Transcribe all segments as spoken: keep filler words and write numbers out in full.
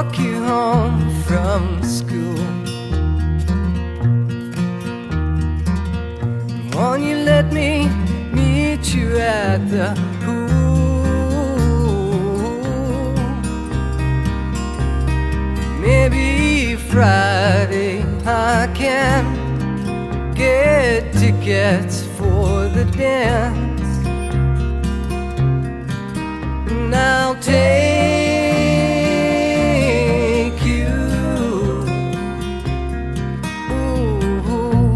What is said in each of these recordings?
walk you home from school. Won't you let me meet you at the pool? Maybe Friday I can get tickets for the dance. And I'll take you. Ooh.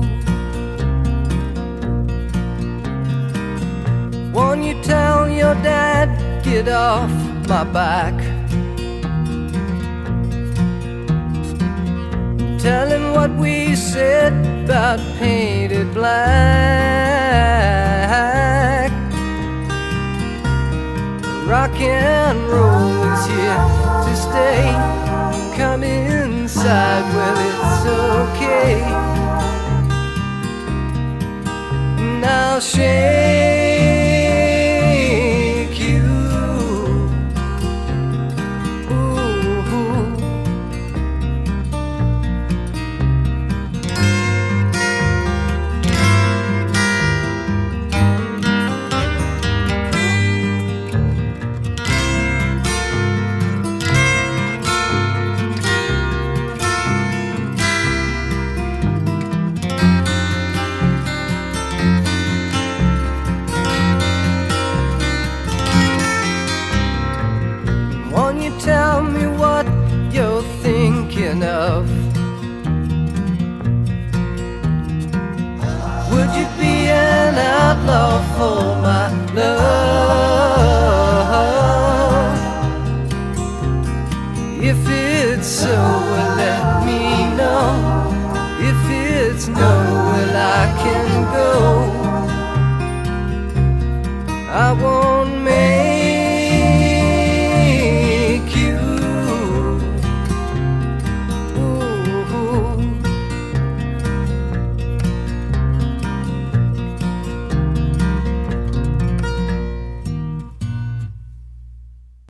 Won't you tell your dad, get off my back? Tell him what we said about painted black. Rock and roll is here to stay. Come inside, well, it's okay. And I'll shake you. Ooh. Won't you tell me what you're thinking of? Would you be an outlaw for my love? If it's so, well, let me know. If it's no, well, I can go. I won't make